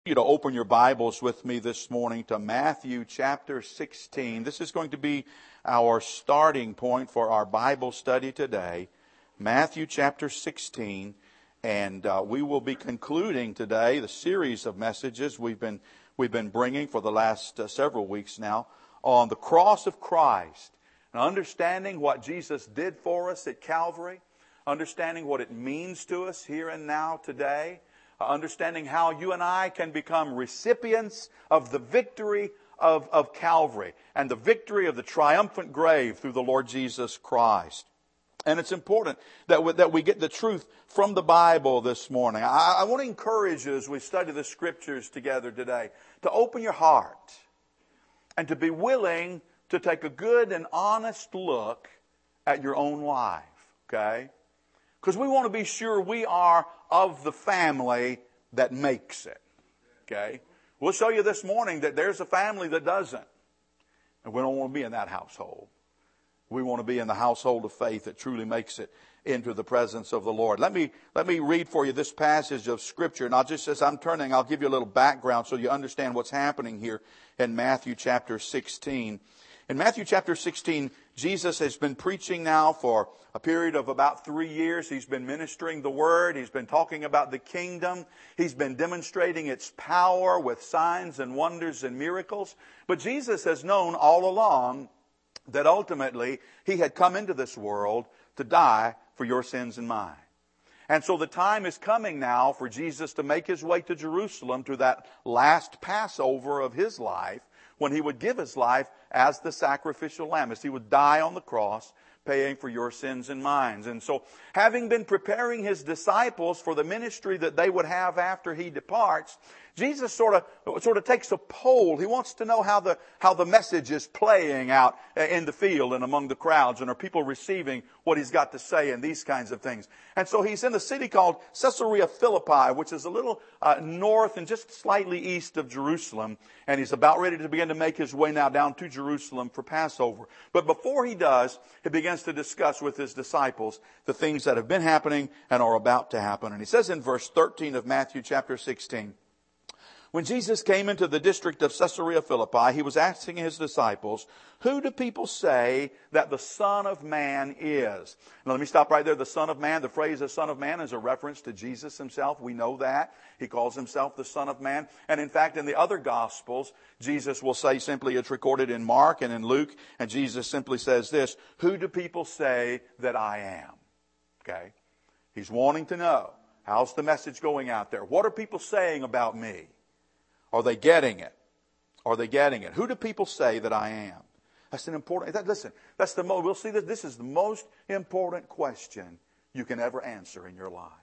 You to open your Bibles with me this morning to Matthew chapter 16. This is going to be our starting point for our Bible study today. Matthew chapter 16. And we will be concluding today the series of messages we've been bringing for the last several weeks now on the cross of Christ. And understanding what Jesus did for us at Calvary. Understanding what it means to us here and now today. Understanding how you and I can become recipients of the victory of Calvary and the victory of the triumphant grave through the Lord Jesus Christ. And it's important that we get the truth from the Bible this morning. I want to encourage you as we study the Scriptures together today to open your heart and to be willing to take a good and honest look at your own life, okay? Because we want to be sure we are of the family that makes it. Okay? We'll show you this morning that there's a family that doesn't. And we don't want to be in that household. We want to be in the household of faith that truly makes it into the presence of the Lord. Let me read for you this passage of Scripture. And as I'm turning, I'll give you a little background so you understand what's happening here in Matthew chapter 16. In Matthew chapter 16, Jesus has been preaching now for a period of about 3 years. He's been ministering the Word. He's been talking about the kingdom. He's been demonstrating its power with signs and wonders and miracles. But Jesus has known all along that ultimately He had come into this world to die for your sins and mine. And so the time is coming now for Jesus to make His way to Jerusalem to that last Passover of His life, when He would give His life as the sacrificial lamb, as He would die on the cross, paying for your sins and mine. And so, having been preparing His disciples for the ministry that they would have after He departs, Jesus sort of takes a poll. He wants to know how the message is playing out in the field and among the crowds, and are people receiving what He's got to say and these kinds of things. And so He's in a city called Caesarea Philippi, which is a little north and just slightly east of Jerusalem. And He's about ready to begin to make His way now down to Jerusalem for Passover. But before He does, He begins to discuss with His disciples the things that have been happening and are about to happen. And He says in verse 13 of Matthew chapter 16, when Jesus came into the district of Caesarea Philippi, He was asking His disciples, who do people say that the Son of Man is? Now let me stop right there. The Son of Man, the phrase the Son of Man is a reference to Jesus Himself. We know that. He calls Himself the Son of Man. And in fact, in the other Gospels, Jesus will say simply, it's recorded in Mark and in Luke, and Jesus simply says this, who do people say that I am? Okay? He's wanting to know, how's the message going out there? What are people saying about me? Are they getting it? Are they getting it? Who do people say that I am? That's an important, listen, we'll see that this is the most important question you can ever answer in your life.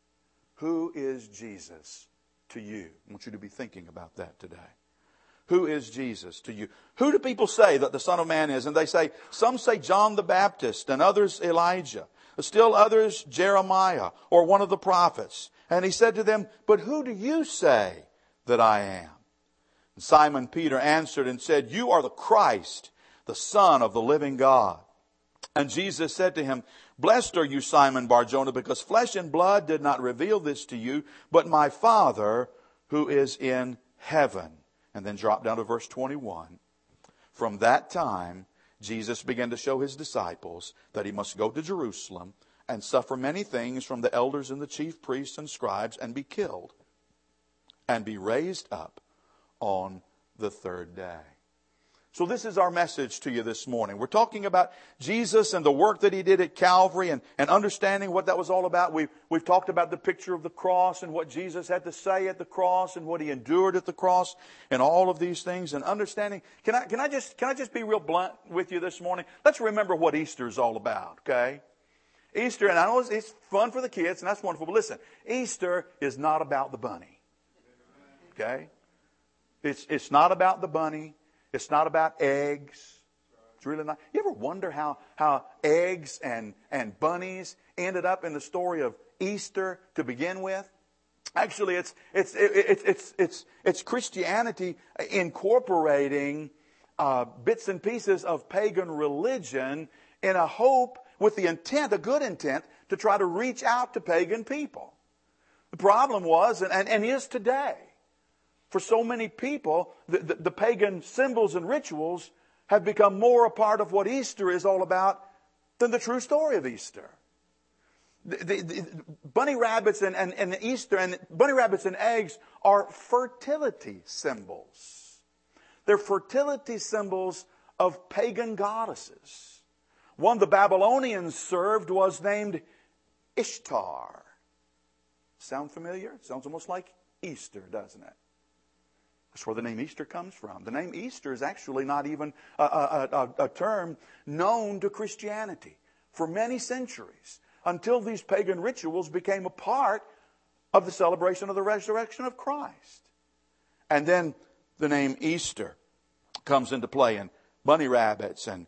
Who is Jesus to you? I want you to be thinking about that today. Who is Jesus to you? Who do people say that the Son of Man is? And they say, some say John the Baptist, and others Elijah, still others Jeremiah, or one of the prophets. And He said to them, but who do you say that I am? And Simon Peter answered and said, you are the Christ, the Son of the living God. And Jesus said to him, blessed are you, Simon Bar-Jonah, because flesh and blood did not reveal this to you, but my Father who is in heaven. And then drop down to verse 21. From that time, Jesus began to show His disciples that He must go to Jerusalem and suffer many things from the elders and the chief priests and scribes, and be killed, and be raised up on the third day. So this is our message to you this morning. We're talking about Jesus and the work that He did at Calvary, and understanding what that was all about. We've talked about the picture of the cross and what Jesus had to say at the cross and what He endured at the cross and all of these things, and understanding. Can I just be real blunt with you this morning? Let's remember what Easter is all about, okay? Easter, and I know it's fun for the kids, and that's wonderful, but listen, Easter is not about the bunny. Okay? It's not about the bunny. It's not about eggs. It's really not. You ever wonder how eggs and bunnies ended up in the story of Easter to begin with? Actually, it's Christianity incorporating bits and pieces of pagan religion in a hope, with the intent, a good intent, to try to reach out to pagan people. The problem was, and is today, for so many people, the pagan symbols and rituals have become more a part of what Easter is all about than the true story of Easter. The bunny rabbits and Easter and bunny rabbits and eggs are fertility symbols. They're fertility symbols of pagan goddesses. One the Babylonians served was named Ishtar. Sound familiar? Sounds almost like Easter, doesn't it? That's where the name Easter comes from. The name Easter is actually not even a term known to Christianity for many centuries, until these pagan rituals became a part of the celebration of the resurrection of Christ. And then the name Easter comes into play, and bunny rabbits and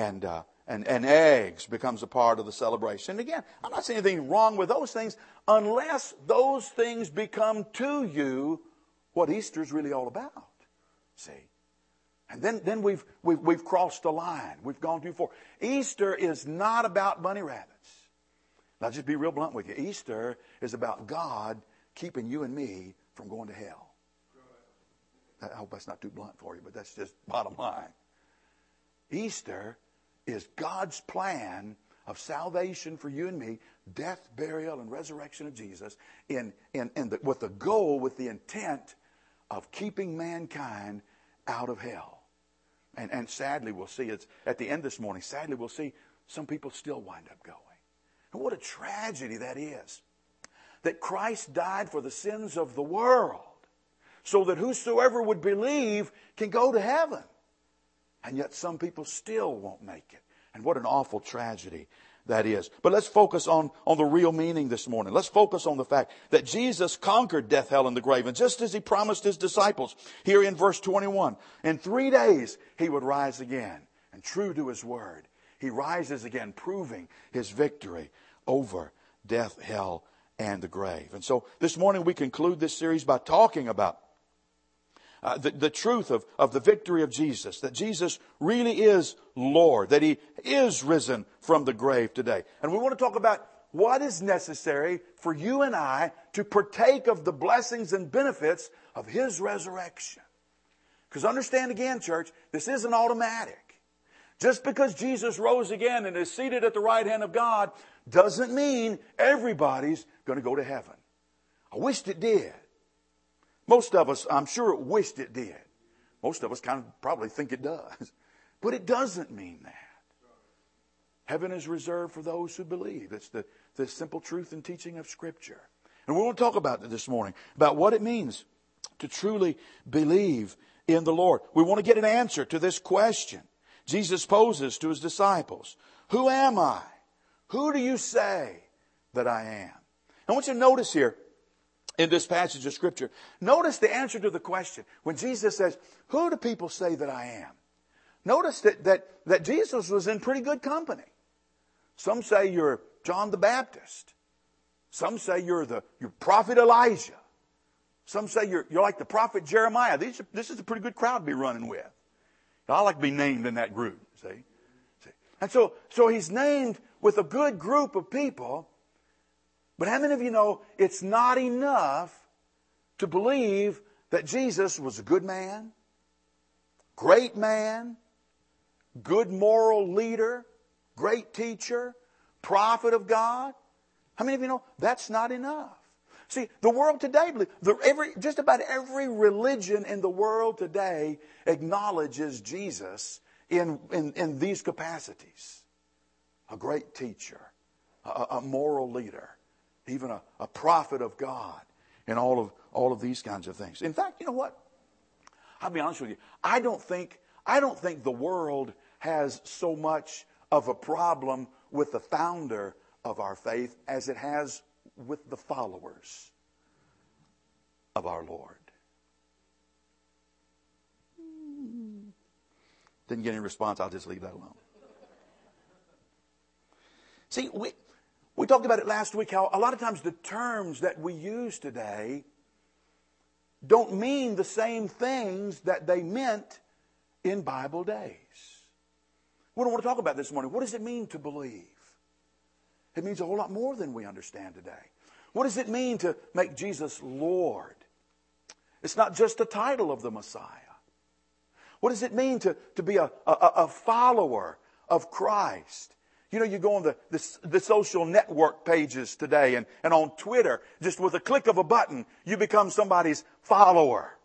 eggs becomes a part of the celebration. And again, I'm not saying anything wrong with those things unless those things become to you what Easter's really all about. See? And then we've crossed a line. We've gone too far. Easter is not about bunny rabbits. Now, just be real blunt with you. Easter is about God keeping you and me from going to hell. I hope that's not too blunt for you, but that's just bottom line. Easter is God's plan of salvation for you and me, death, burial, and resurrection of Jesus, with the goal, with the intent of keeping mankind out of hell. And sadly, we'll see, it's at the end this morning, sadly, we'll see some people still wind up going. And what a tragedy that is. That Christ died for the sins of the world, so that whosoever would believe can go to heaven. And yet some people still won't make it. And what an awful tragedy that is. But let's focus on the real meaning this morning. Let's focus on the fact that Jesus conquered death, hell, and the grave. And just as He promised His disciples here in verse 21, in 3 days He would rise again. And true to His word, He rises again, proving His victory over death, hell, and the grave. And so this morning we conclude this series by talking about the truth of the victory of Jesus, that Jesus really is Lord, that He is risen from the grave today. And we want to talk about what is necessary for you and I to partake of the blessings and benefits of His resurrection. Because understand again, church, this isn't automatic. Just because Jesus rose again and is seated at the right hand of God doesn't mean everybody's going to go to heaven. I wished it did. Most of us, I'm sure, wished it did. Most of us kind of probably think it does. But it doesn't mean that. Heaven is reserved for those who believe. It's the simple truth and teaching of Scripture. And we want to talk about it this morning, about what it means to truly believe in the Lord. We want to get an answer to this question Jesus poses to His disciples. Who am I? Who do you say that I am? I want you to notice here, in this passage of Scripture, notice the answer to the question. When Jesus says, who do people say that I am? Notice that Jesus was in pretty good company. Some say you're John the Baptist. Some say you're prophet Elijah. Some say you're like the prophet Jeremiah. This is a pretty good crowd to be running with. I like to be named in that group, see? And so He's named with a good group of people. But how many of you know it's not enough to believe that Jesus was a good man, great man, good moral leader, great teacher, prophet of God? How many of you know that's not enough? See, the world today, just about every religion in the world today acknowledges Jesus in these capacities. A great teacher, a moral leader, even a prophet of God, and all of these kinds of things. In fact, you know what? I'll be honest with you. I don't think the world has so much of a problem with the founder of our faith as it has with the followers of our Lord. Didn't get any response. I'll just leave that alone. See, we talked about it last week, how a lot of times the terms that we use today don't mean the same things that they meant in Bible days. We don't want to talk about this morning. What does it mean to believe? It means a whole lot more than we understand today. What does it mean to make Jesus Lord? It's not just the title of the Messiah. What does it mean to be a follower of Christ? You know, you go on the social network pages today and on Twitter, just with a click of a button, you become somebody's follower.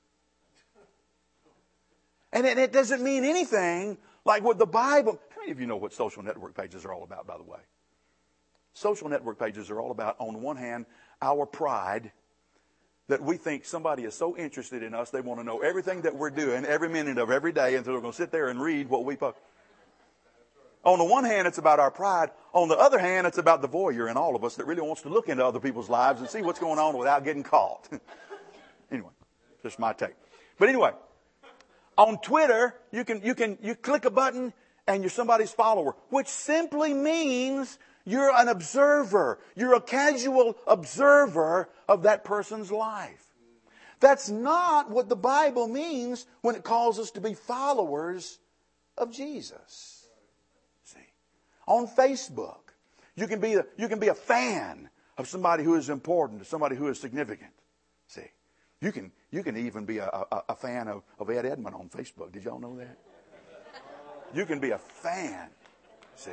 And it doesn't mean anything like what the Bible... How many of you know what social network pages are all about, by the way? Social network pages are all about, on one hand, our pride, that we think somebody is so interested in us, they want to know everything that we're doing every minute of every day, and so they're going to sit there and read what we post. On the one hand, it's about our pride. On the other hand, it's about the voyeur in all of us that really wants to look into other people's lives and see what's going on without getting caught. Anyway, just my take. But anyway, on Twitter, you click a button and you're somebody's follower, which simply means you're an observer. You're a casual observer of that person's life. That's not what the Bible means when it calls us to be followers of Jesus. See, on Facebook, you can be a fan of somebody who is important, to somebody who is significant. See, you can even be a fan of Ed Edmond on Facebook. Did y'all know that? You can be a fan. See.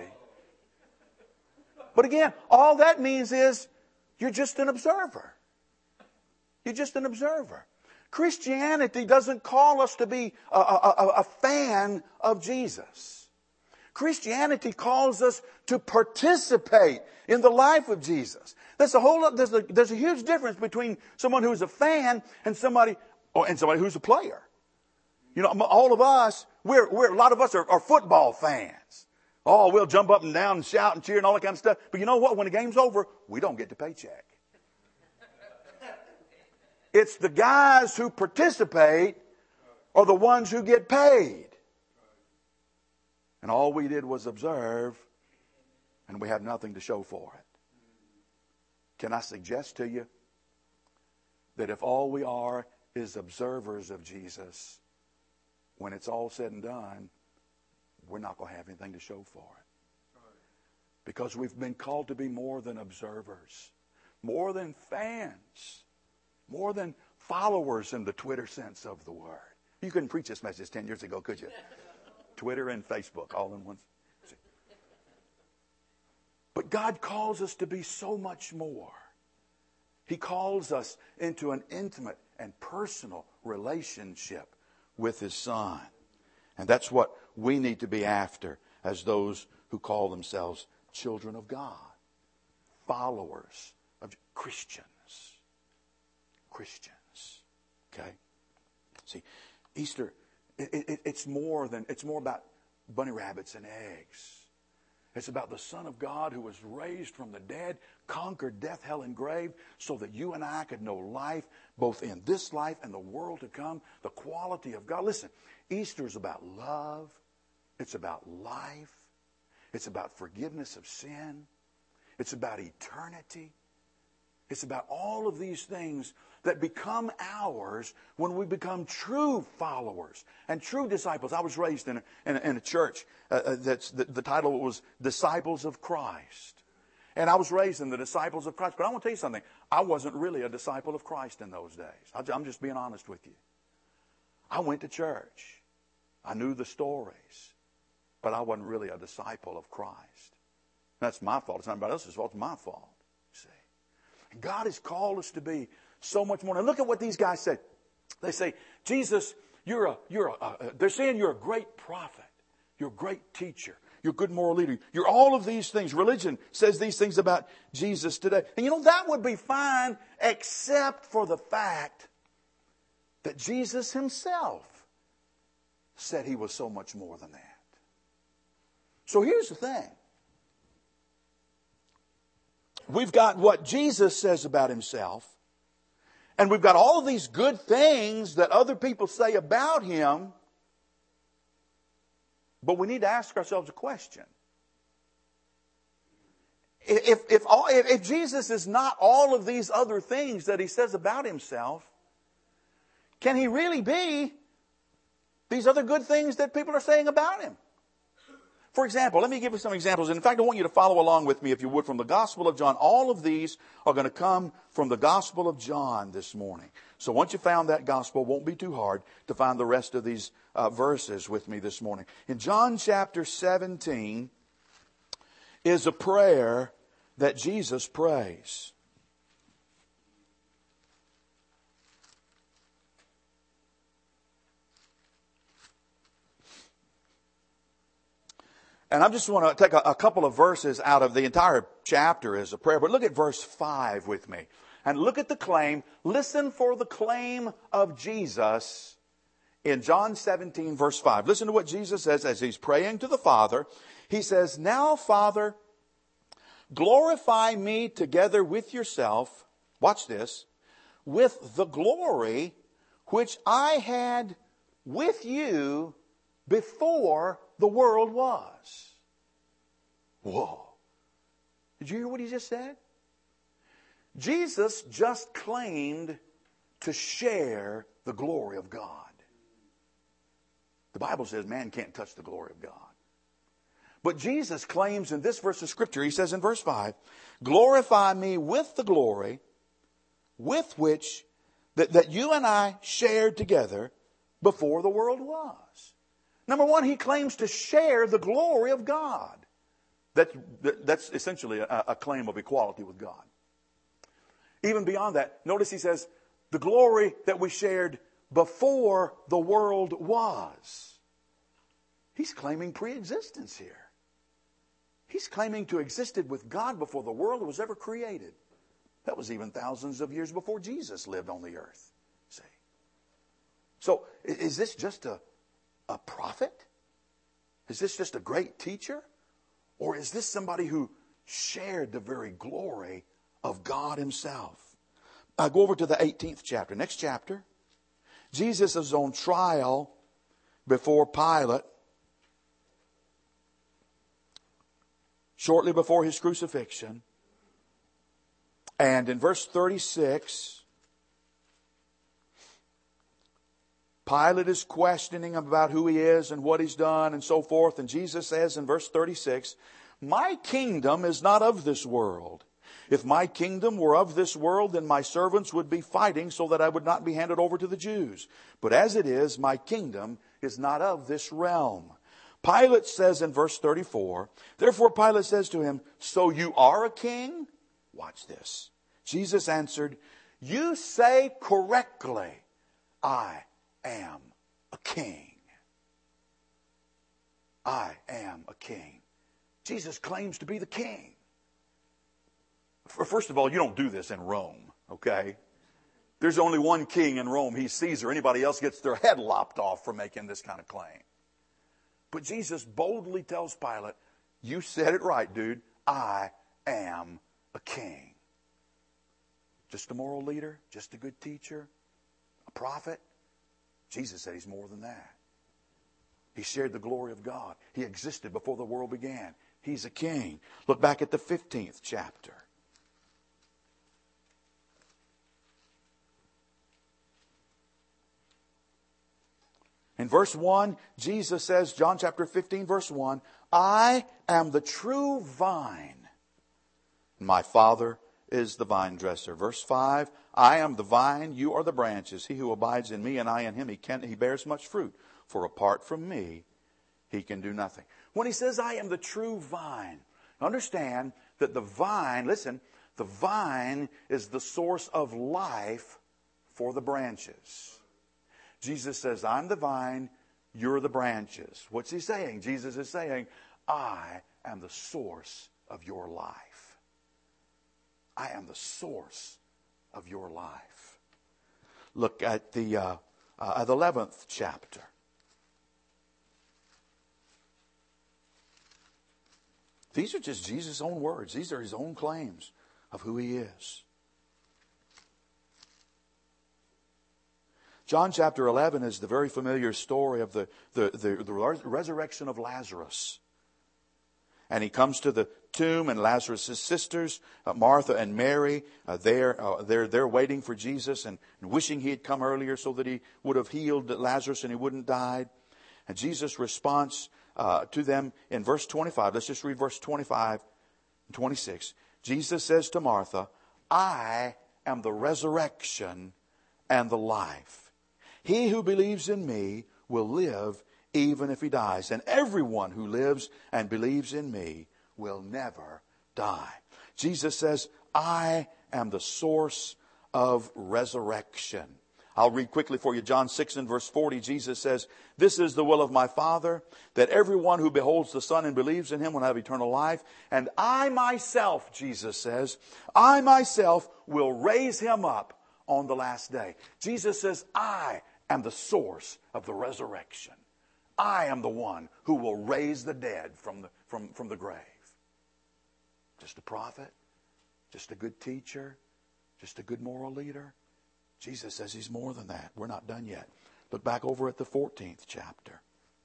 But again, all that means is you're just an observer. You're just an observer. Christianity doesn't call us to be a fan of Jesus. Christianity calls us to participate in the life of Jesus. There's a huge difference between someone who's a fan and somebody who's a player. You know, all of us, a lot of us are football fans. Oh, we'll jump up and down and shout and cheer and all that kind of stuff. But you know what? When the game's over, we don't get the paycheck. It's the guys who participate are the ones who get paid. And all we did was observe, and we have nothing to show for it. Can I suggest to you that if all we are is observers of Jesus, when it's all said and done, we're not going to have anything to show for it. Because we've been called to be more than observers, more than fans, more than followers in the Twitter sense of the word. You couldn't preach this message 10 years ago, could you? Twitter and Facebook all in one. But God calls us to be so much more. He calls us into an intimate and personal relationship with His Son. And that's what we need to be after as those who call themselves children of God, followers of Christians. Okay? See, Easter, it's more about bunny rabbits and eggs. It's about the Son of God who was raised from the dead, conquered death, hell, and grave, so that you and I could know life, both in this life and the world to come, the quality of God. Listen, Easter is about love. It's about life. It's about forgiveness of sin. It's about eternity. It's about all of these things that become ours when we become true followers and true disciples. I was raised in a church that's the title was Disciples of Christ. And I was raised in the Disciples of Christ. But I want to tell you something. I wasn't really a disciple of Christ in those days. I'm just being honest with you. I went to church. I knew the stories. But I wasn't really a disciple of Christ. That's my fault. It's not anybody else's fault. It's my fault. See? And God has called us to be so much more. Now look at what these guys say. They say, Jesus, they're saying you're a great prophet. You're a great teacher. You're a good moral leader. You're all of these things. Religion says these things about Jesus today. And you know, that would be fine except for the fact that Jesus Himself said He was so much more than that. So here's the thing. We've got what Jesus says about Himself. And we've got all of these good things that other people say about Him. But we need to ask ourselves a question. If Jesus is not all of these other things that He says about Himself, can He really be these other good things that people are saying about Him? For example, let me give you some examples. In fact, I want you to follow along with me, if you would, from the Gospel of John. All of these are going to come from the Gospel of John this morning. So once you found that gospel, it won't be too hard to find the rest of these verses with me this morning. In John chapter 17 is a prayer that Jesus prays. And I just want to take a couple of verses out of the entire chapter as a prayer. But look at verse 5 with me. And look at the claim. Listen for the claim of Jesus in John 17 verse 5. Listen to what Jesus says as He's praying to the Father. He says, "Now, Father, glorify me together with yourself," watch this, "with the glory which I had with you before the world was." Whoa. Did you hear what he just said? Jesus just claimed to share the glory of God. The Bible says man can't touch the glory of God. But Jesus claims in this verse of Scripture, He says in verse 5, "Glorify me with the glory with which that you and I shared together before the world was." Number one, He claims to share the glory of God. That's essentially a claim of equality with God. Even beyond that, notice He says, the glory that we shared before the world was. He's claiming pre-existence here. He's claiming to have existed with God before the world was ever created. That was even thousands of years before Jesus lived on the earth. See? So, is this just a prophet? Is this just a great teacher? Or is this somebody who shared the very glory of God Himself? Go over to the 18th chapter. Next chapter. Jesus is on trial before Pilate. Shortly before His crucifixion. And in verse 36, Pilate is questioning him about who he is and what he's done and so forth. And Jesus says in verse 36, "My kingdom is not of this world. If my kingdom were of this world, then my servants would be fighting so that I would not be handed over to the Jews. But as it is, my kingdom is not of this realm." Pilate says in verse 34, therefore Pilate says to him, "So you are a king?" Watch this. Jesus answered, "You say correctly, I am a king." I am a king. Jesus claims to be the king. First of all, you don't do this in Rome, okay? There's only one king in Rome. He's Caesar. Anybody else gets their head lopped off for making this kind of claim. But Jesus boldly tells Pilate, "You said it right, dude. I am a king." Just a moral leader? Just a good teacher? A prophet? Jesus said He's more than that. He shared the glory of God. He existed before the world began. He's a king. Look back at the 15th chapter. In verse 1, Jesus says, John chapter 15, verse 1, "I am the true vine. My Father is the vine dresser." Verse 5, "I am the vine, you are the branches. He who abides in me and I in him, he bears much fruit. For apart from me, he can do nothing." When He says, "I am the true vine," understand that the vine, listen, the vine is the source of life for the branches. Jesus says, "I'm the vine, you're the branches." What's He saying? Jesus is saying, "I am the source of your life. I am the source of your life." Look at the 11th chapter. These are just Jesus' own words. These are His own claims of who He is. John chapter 11 is the very familiar story of the resurrection of Lazarus. And He comes to the tomb, and Lazarus' sisters, Martha and Mary, they're waiting for Jesus and wishing He had come earlier so that He would have healed Lazarus and he wouldn't die. And Jesus' response to them in verse 25, let's just read verse 25 and 26. Jesus says to Martha, "I am the resurrection and the life. He who believes in me will live even if he dies. And everyone who lives and believes in me will never die. Jesus says, I am the source of resurrection. I'll read quickly for you. John 6 and verse 40, Jesus says, this is the will of my Father, that everyone who beholds the Son and believes in him will have eternal life. And I myself, Jesus says, I myself will raise him up on the last day. Jesus says, I am the source of the resurrection. I am the one who will raise the dead from the grave. Just a prophet, just a good teacher, just a good moral leader. Jesus says he's more than that. We're not done yet. Look back over at the 14th chapter.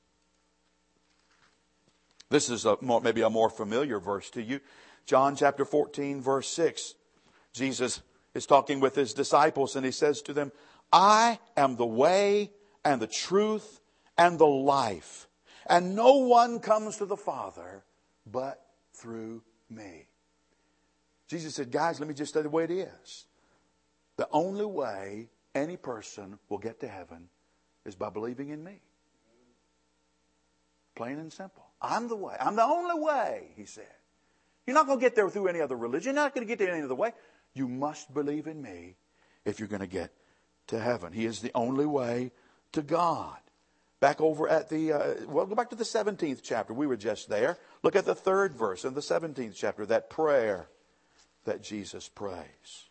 This is maybe a more familiar verse to you. John chapter 14, verse 6. Jesus is talking with his disciples and he says to them, I am the way and the truth and the life. And no one comes to the Father but through me. Jesus said, guys, let me just tell you the way it is. The only way any person will get to heaven is by believing in me. Plain and simple. I'm the way. I'm the only way, he said. You're not going to get there through any other religion. You're not going to get there any other way. You must believe in me if you're going to get to heaven. He is the only way to God. Back over at go back to the 17th chapter. We were just there. Look at the 3rd verse in the 17th chapter, that prayer that Jesus prays.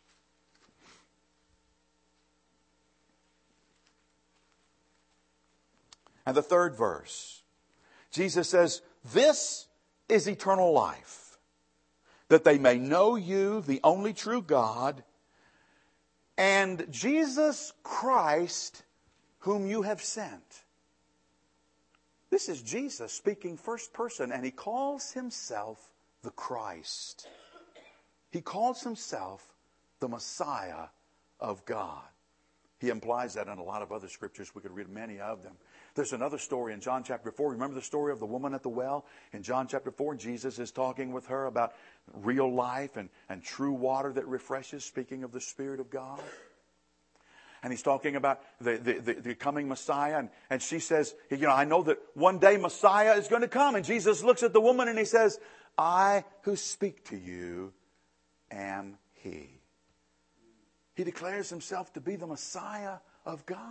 And the 3rd verse, Jesus says, this is eternal life, that they may know you, the only true God, and Jesus Christ, whom you have sent. This is Jesus speaking first person, and he calls himself the Christ. He calls himself the Messiah of God. He implies that in a lot of other scriptures. We could read many of them. There's another story in John chapter 4. Remember the story of the woman at the well? In John chapter 4, Jesus is talking with her about real life and true water that refreshes, speaking of the Spirit of God. And he's talking about the coming Messiah. And she says, I know that one day Messiah is going to come. And Jesus looks at the woman and he says, I who speak to you am he. He declares himself to be the Messiah of God.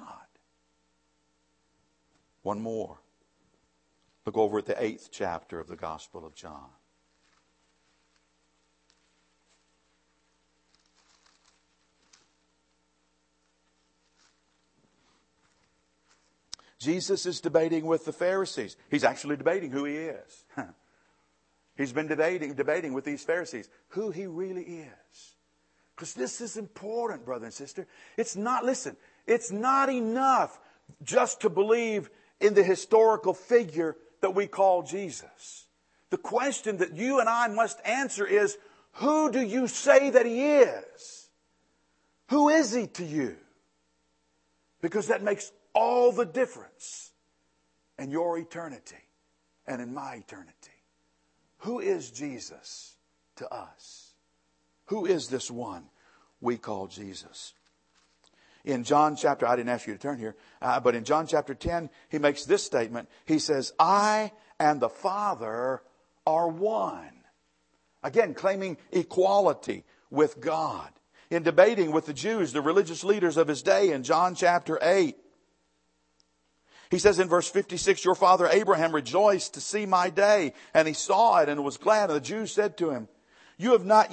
One more. Look over at the 8th chapter of the Gospel of John. Jesus is debating with the Pharisees. He's actually debating who he is. He's been debating with these Pharisees who he really is. Because this is important, brother and sister. It's not enough just to believe in the historical figure that we call Jesus. The question that you and I must answer is, who do you say that he is? Who is he to you? Because that makes all the difference in your eternity and in my eternity. Who is Jesus to us? Who is this one we call Jesus? In John chapter, I didn't ask you to turn here, but in John chapter 10, he makes this statement. He says, I and the Father are one. Again, claiming equality with God. In debating with the Jews, the religious leaders of his day, in John chapter 8, he says in verse 56, your father Abraham rejoiced to see my day, and he saw it and was glad. And the Jews said to him, you're not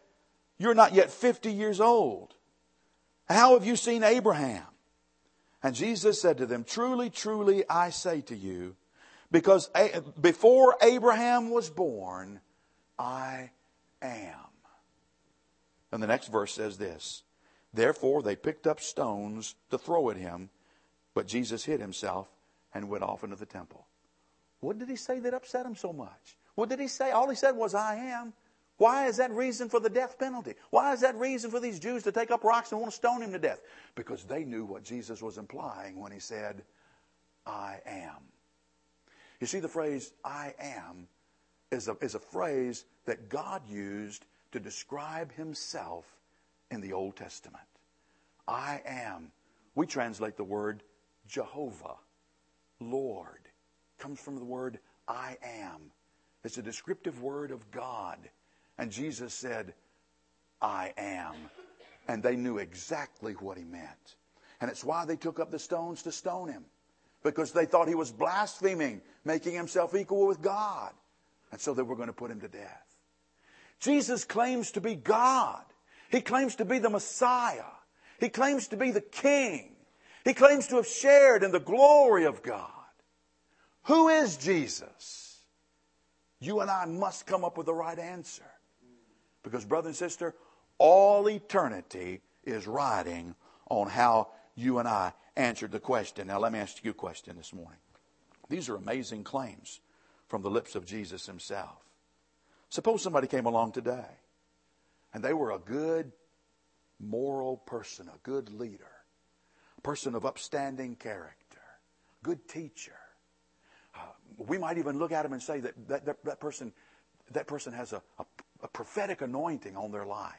yet 50 years old. How have you seen Abraham? And Jesus said to them, truly, truly, I say to you, because before Abraham was born, I am. And the next verse says this, therefore they picked up stones to throw at him, but Jesus hid himself and went off into the temple. What did he say that upset him so much? What did he say? All he said was, I am. Why is that reason for the death penalty? Why is that reason for these Jews to take up rocks and want to stone him to death? Because they knew what Jesus was implying when he said, I am. You see, the phrase, I am, is a phrase that God used to describe himself in the Old Testament. I am We translate the word Jehovah, Lord. Comes from the word I am. It's a descriptive word of God. And Jesus said, I am. And they knew exactly what he meant. And it's why they took up the stones to stone him. Because they thought he was blaspheming, making himself equal with God. And so they were going to put him to death. Jesus claims to be God. He claims to be the Messiah. He claims to be the King. He claims to have shared in the glory of God. Who is Jesus? You and I must come up with the right answer. Because, brother and sister, all eternity is riding on how you and I answered the question. Now, let me ask you a question this morning. These are amazing claims from the lips of Jesus himself. Suppose somebody came along today and they were a good moral person, a good leader, a person of upstanding character, good teacher. We might even look at him and say that person has a prophetic anointing on their life.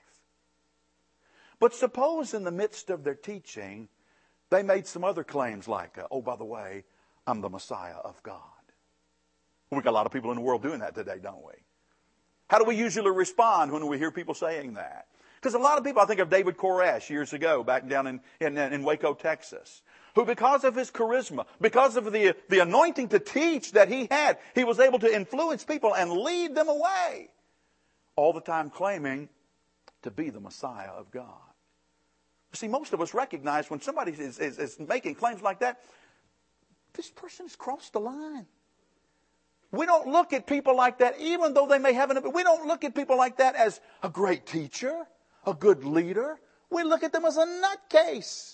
But suppose in the midst of their teaching, they made some other claims like, oh, by the way, I'm the Messiah of God. We've got a lot of people in the world doing that today, don't we? How do we usually respond when we hear people saying that? Because a lot of people, I think of David Koresh years ago, back down in Waco, Texas, who because of his charisma, because of the anointing to teach that he had, he was able to influence people and lead them away, all the time claiming to be the Messiah of God. See, most of us recognize when somebody is making claims like that, this person has crossed the line. We don't look at people like that, even though they may have we don't look at people like that as a great teacher, a good leader. We look at them as a nutcase.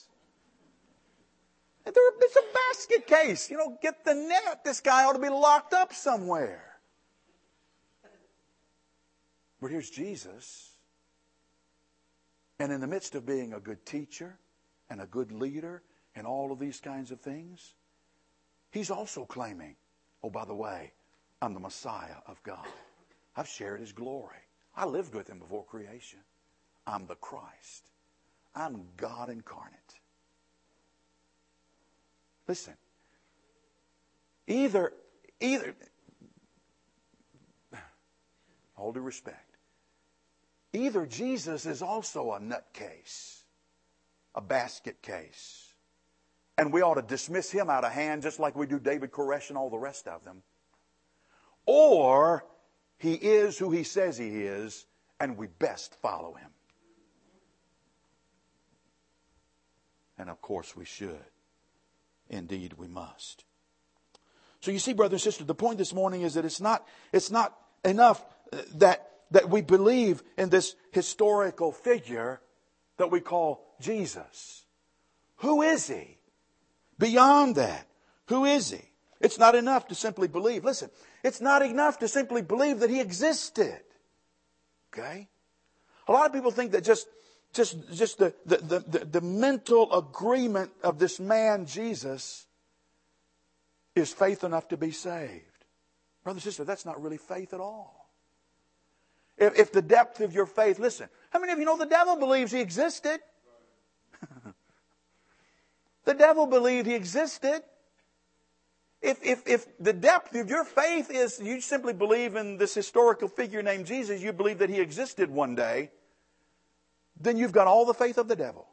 It's a basket case. Get the net. This guy ought to be locked up somewhere. But here's Jesus. And in the midst of being a good teacher and a good leader and all of these kinds of things, he's also claiming, oh, by the way, I'm the Messiah of God. I've shared his glory. I lived with him before creation. I'm the Christ. I'm God incarnate. Listen, either, all due respect, either Jesus is also a nutcase, a basket case, and we ought to dismiss him out of hand just like we do David Koresh and all the rest of them, or he is who he says he is, and we best follow him. And of course we should. Indeed, we must. So you see, brother and sister, the point this morning is that it's not enough that we believe in this historical figure that we call Jesus. Who is he? Beyond that, who is he? It's not enough to simply believe. Listen, it's not enough to simply believe that he existed. Okay? A lot of people think that just the mental agreement of this man, Jesus, is faith enough to be saved. Brother and sister, that's not really faith at all. If the depth of your faith, listen, how many of you know the devil believes he existed? The devil believed he existed. If the depth of your faith is you simply believe in this historical figure named Jesus, you believe that he existed one day, then you've got all the faith of the devil.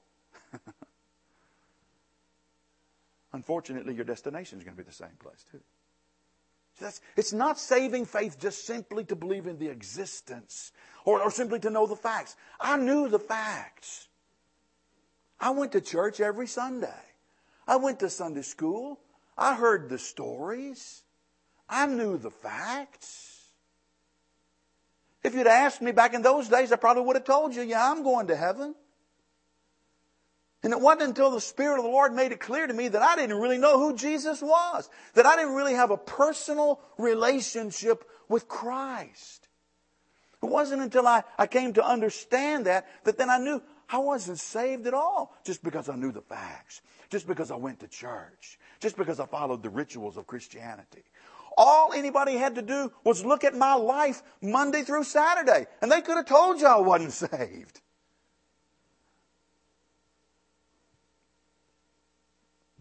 Unfortunately, your destination is going to be the same place too. It's not saving faith just simply to believe in the existence or simply to know the facts. I knew the facts. I went to church every Sunday. I went to Sunday school. I heard the stories. I knew the facts. If you'd asked me back in those days, I probably would have told you, yeah, I'm going to heaven. And it wasn't until the Spirit of the Lord made it clear to me that I didn't really know who Jesus was. That I didn't really have a personal relationship with Christ. It wasn't until I came to understand that then I knew I wasn't saved at all. Just because I knew the facts. Just because I went to church. Just because I followed the rituals of Christianity. All anybody had to do was look at my life Monday through Saturday. And they could have told you I wasn't saved.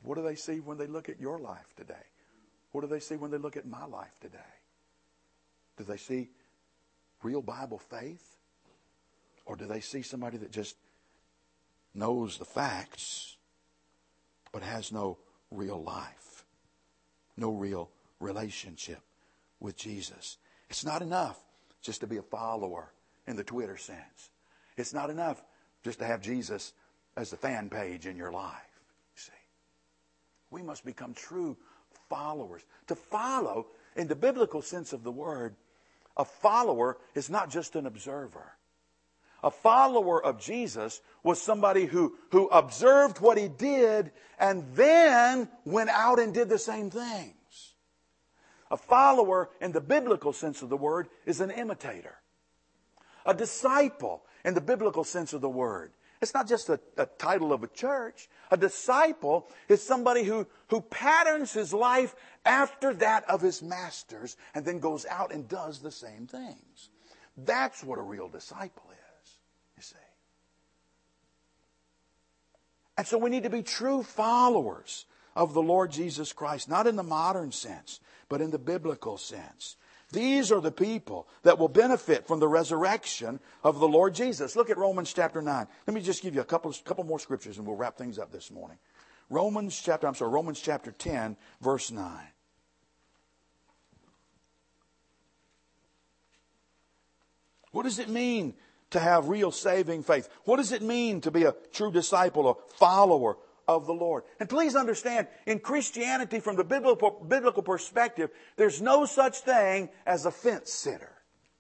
What do they see when they look at your life today? What do they see when they look at my life today? Do they see real Bible faith? Or do they see somebody that just knows the facts but has no real life, no real relationship with Jesus? It's not enough just to be a follower in the Twitter sense. It's not enough just to have Jesus as the fan page in your life. See, we must become true followers. To follow, in the biblical sense of the word, a follower is not just an observer. A follower of Jesus was somebody who observed what he did and then went out and did the same things. A follower, in the biblical sense of the word, is an imitator. A disciple, in the biblical sense of the word, it's not just a title of a church. A disciple is somebody who patterns his life after that of his masters and then goes out and does the same things. That's what a real disciple is, you see. And so we need to be true followers of the Lord Jesus Christ, not in the modern sense, but in the biblical sense. These are the people that will benefit from the resurrection of the Lord Jesus. Look at Romans chapter 9. Let me just give you a couple more scriptures and we'll wrap things up this morning. Romans chapter 10, verse 9. What does it mean to have real saving faith? What does it mean to be a true disciple, a follower of the Lord? And please understand, in Christianity, from the biblical perspective, there's no such thing as a fence sitter.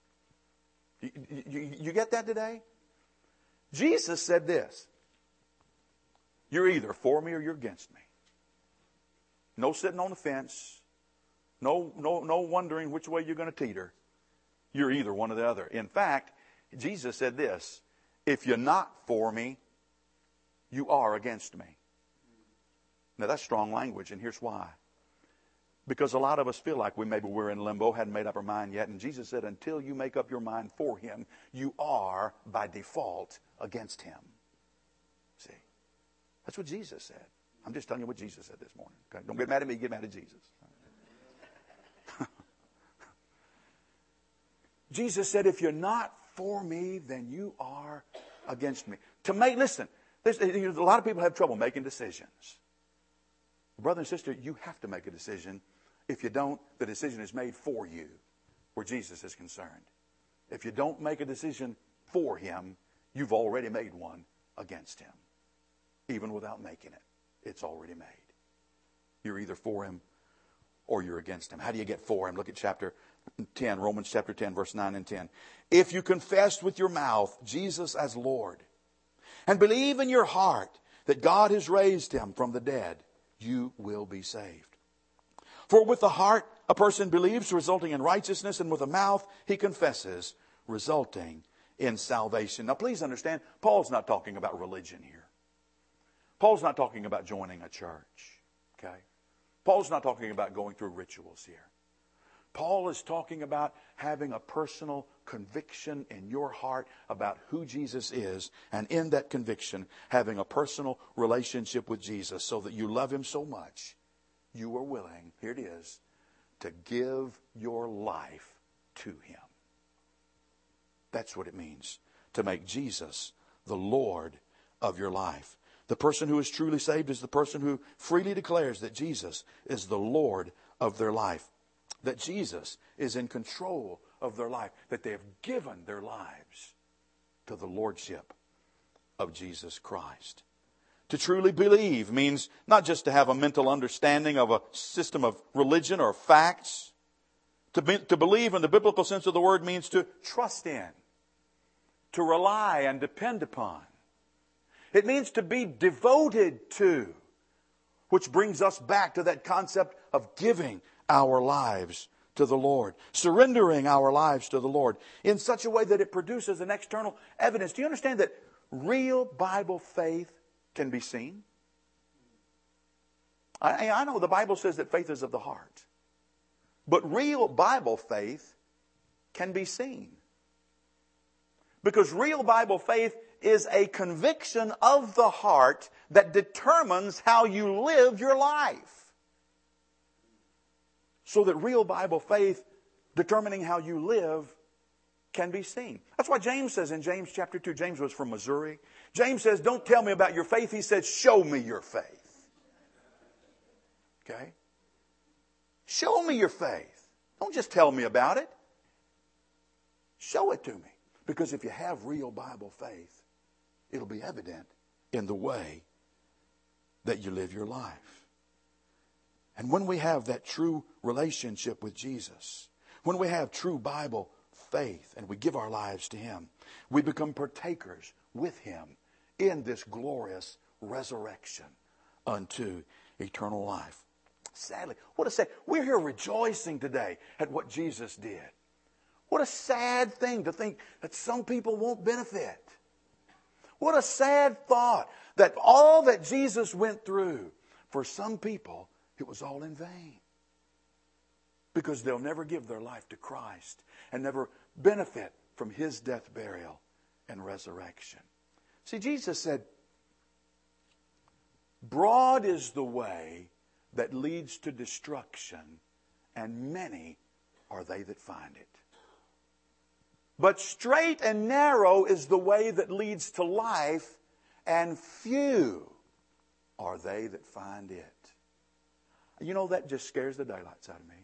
You get that today? Jesus said this: you're either for me or you're against me. No sitting on the fence. No wondering which way you're going to teeter. You're either one or the other. In fact, Jesus said this: if you're not for me, you are against me. Now that's strong language, and here's why. Because a lot of us feel like we're in limbo, hadn't made up our mind yet. And Jesus said, until you make up your mind for him, you are by default against him. See? That's what Jesus said. I'm just telling you what Jesus said this morning. Okay? Don't get mad at me, get mad at Jesus. Jesus said, if you're not for me, then you are against me. Listen, a lot of people have trouble making decisions. Brother and sister, you have to make a decision. If you don't, the decision is made for you, where Jesus is concerned. If you don't make a decision for him, you've already made one against him. Even without making it, it's already made. You're either for him or you're against him. How do you get for him? Look at chapter 10, Romans chapter 10, verse 9 and 10. If you confess with your mouth Jesus as Lord and believe in your heart that God has raised him from the dead, you will be saved. For with the heart a person believes, resulting in righteousness, and with the mouth he confesses, resulting in salvation. Now please understand, Paul's not talking about religion here. Paul's not talking about joining a church. Okay? Paul's not talking about going through rituals here. Paul is talking about having a personal conviction in your heart about who Jesus is, and in that conviction, having a personal relationship with Jesus so that you love him so much, you are willing, here it is, to give your life to him. That's what it means to make Jesus the Lord of your life. The person who is truly saved is the person who freely declares that Jesus is the Lord of their life, that Jesus is in control of their life, that they have given their lives to the lordship of Jesus Christ. To truly believe means not just to have a mental understanding of a system of religion or facts. To believe in the biblical sense of the word means to trust in, to rely and depend upon. It means to be devoted to, which brings us back to that concept of giving our lives to the Lord, surrendering our lives to the Lord in such a way that it produces an external evidence. Do you understand that real Bible faith can be seen? I know the Bible says that faith is of the heart, but real Bible faith can be seen. Because real Bible faith is a conviction of the heart that determines how you live your life. So that real Bible faith determining how you live can be seen. That's why James says in James chapter 2, James was from Missouri. James says, don't tell me about your faith. He said, show me your faith. Okay? Show me your faith. Don't just tell me about it. Show it to me. Because if you have real Bible faith, it'll be evident in the way that you live your life. And when we have that true relationship with Jesus, when we have true Bible faith and we give our lives to Him, we become partakers with Him in this glorious resurrection unto eternal life. Sadly, what a sad, we're here rejoicing today at what Jesus did. What a sad thing to think that some people won't benefit. What a sad thought that all that Jesus went through, for some people, it was all in vain. Because they'll never give their life to Christ and never benefit from His death, burial, and resurrection. See, Jesus said, broad is the way that leads to destruction, and many are they that find it. But straight and narrow is the way that leads to life, and few are they that find it. You know, that just scares the daylights out of me.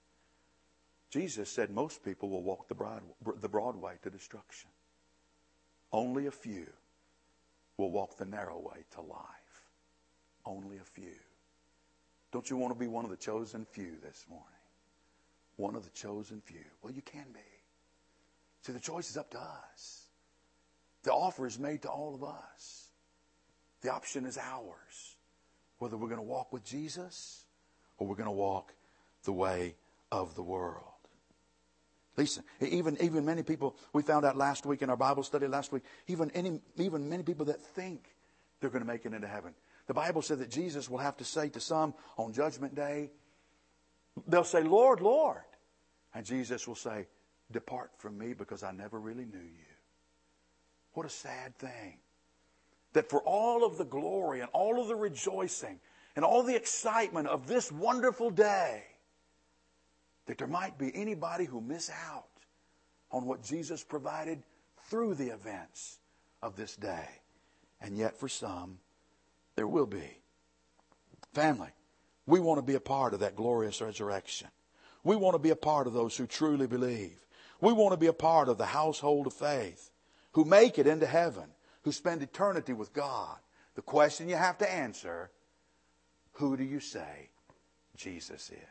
Jesus said most people will walk the broad way to destruction. Only a few will walk the narrow way to life. Only a few. Don't you want to be one of the chosen few this morning? One of the chosen few. Well, you can be. See, the choice is up to us. The offer is made to all of us. The option is ours. Whether we're going to walk with Jesus or we're going to walk the way of the world. Listen, even many people, we found out last week in our Bible study last week, even many people that think they're going to make it into heaven. The Bible said that Jesus will have to say to some on Judgment Day, they'll say, Lord, Lord. And Jesus will say, depart from me because I never really knew you. What a sad thing. That for all of the glory and all of the rejoicing and all the excitement of this wonderful day, that there might be anybody who miss out on what Jesus provided through the events of this day. And yet for some, there will be. Family, we want to be a part of that glorious resurrection. We want to be a part of those who truly believe. We want to be a part of the household of faith, who make it into heaven, who spend eternity with God. The question you have to answer, who do you say Jesus is?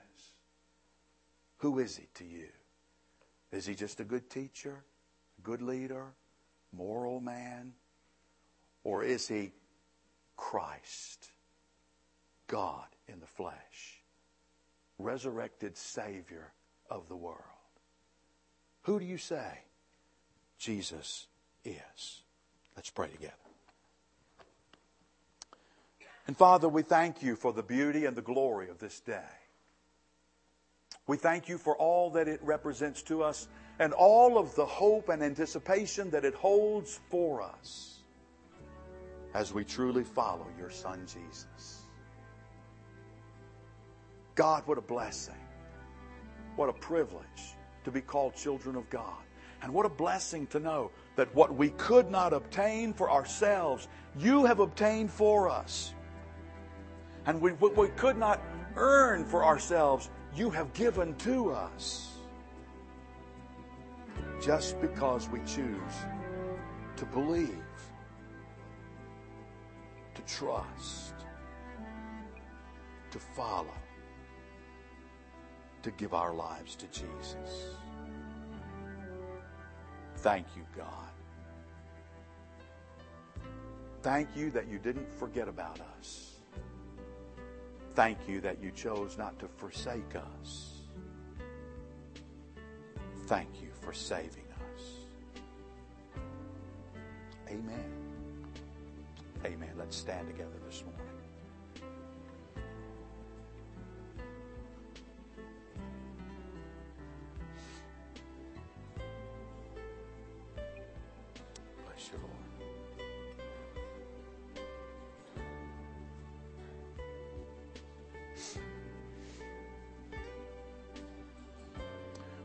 Who is He to you? Is He just a good teacher, a good leader, moral man? Or is He Christ, God in the flesh, resurrected Savior of the world? Who do you say Jesus is? Let's pray together. And Father, we thank You for the beauty and the glory of this day. We thank You for all that it represents to us and all of the hope and anticipation that it holds for us as we truly follow Your Son, Jesus. God, what a blessing. What a privilege to be called children of God. And what a blessing to know that what we could not obtain for ourselves, You have obtained for us. And what we could not earn for ourselves, You have given to us. Just because we choose to believe, to trust, to follow, to give our lives to Jesus. Thank You, God. Thank You that You didn't forget about us. Thank You that You chose not to forsake us. Thank You for saving us. Amen. Amen. Let's stand together this morning. Bless You, Lord.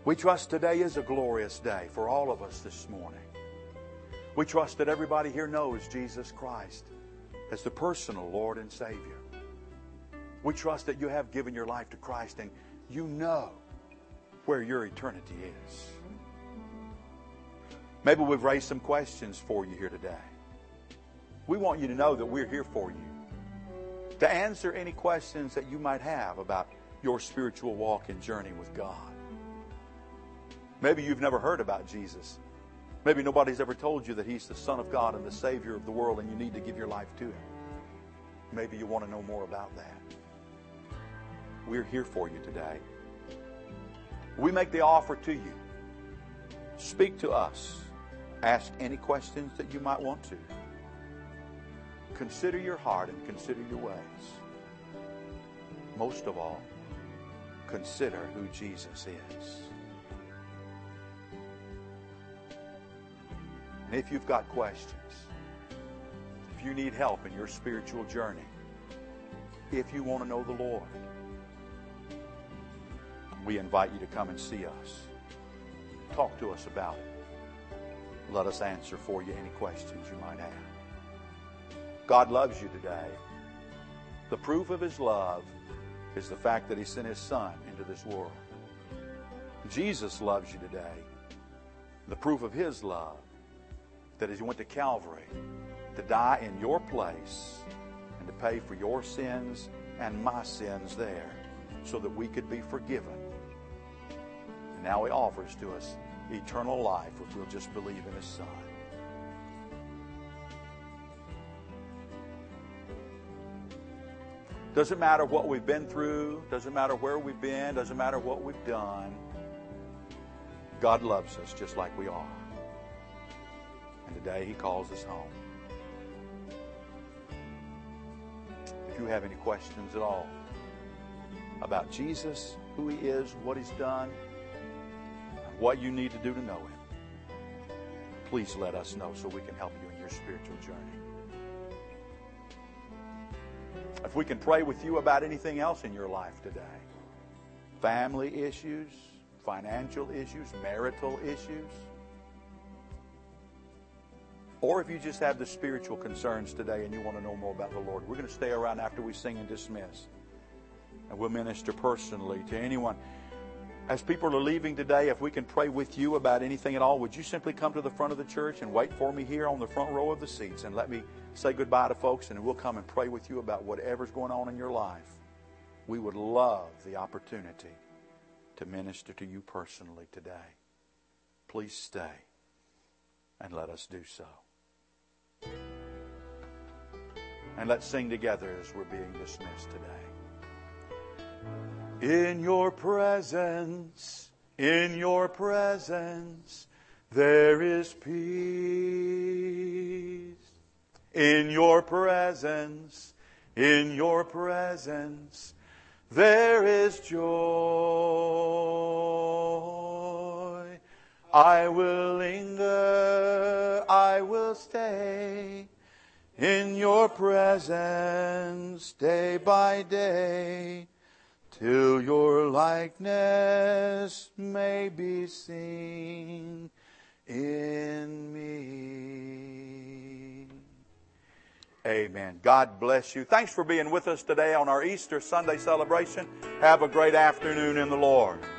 We trust today is a glorious day for all of us this morning. We trust that everybody here knows Jesus Christ as the personal Lord and Savior. We trust that you have given your life to Christ and you know where your eternity is. Maybe we've raised some questions for you here today. We want you to know that we're here for you, to answer any questions that you might have about your spiritual walk and journey with God. Maybe you've never heard about Jesus. Maybe nobody's ever told you that He's the Son of God and the Savior of the world and you need to give your life to Him. Maybe you want to know more about that. We're here for you today. We make the offer to you. Speak to us. Ask any questions that you might want to. Consider your heart and consider your ways. Most of all, consider who Jesus is. And if you've got questions, if you need help in your spiritual journey, if you want to know the Lord, we invite you to come and see us. Talk to us about it. Let us answer for you any questions you might have. God loves you today. The proof of His love is the fact that He sent His Son into this world. Jesus loves you today. The proof of His love, that He went to Calvary to die in your place and to pay for your sins and my sins there so that we could be forgiven. And now He offers to us eternal life if we'll just believe in His Son. Doesn't matter what we've been through, doesn't matter where we've been, doesn't matter what we've done. God loves us just like we are. And today He calls us home. If you have any questions at all about Jesus, who He is, what He's done, what you need to do to know Him, please let us know so we can help you in your spiritual journey. If we can pray with you about anything else in your life today, family issues, financial issues, marital issues, or if you just have the spiritual concerns today and you want to know more about the Lord, we're going to stay around after we sing and dismiss. And we'll minister personally to anyone. As people are leaving today, if we can pray with you about anything at all, would you simply come to the front of the church and wait for me here on the front row of the seats and let me say goodbye to folks, and we'll come and pray with you about whatever's going on in your life. We would love the opportunity to minister to you personally today. Please stay and let us do so. And let's sing together as we're being dismissed today. In your presence, there is peace. In your presence, there is joy. I will linger, I will stay in your presence day by day, till your likeness may be seen in me. Amen. God bless you. Thanks for being with us today on our Easter Sunday celebration. Have a great afternoon in the Lord.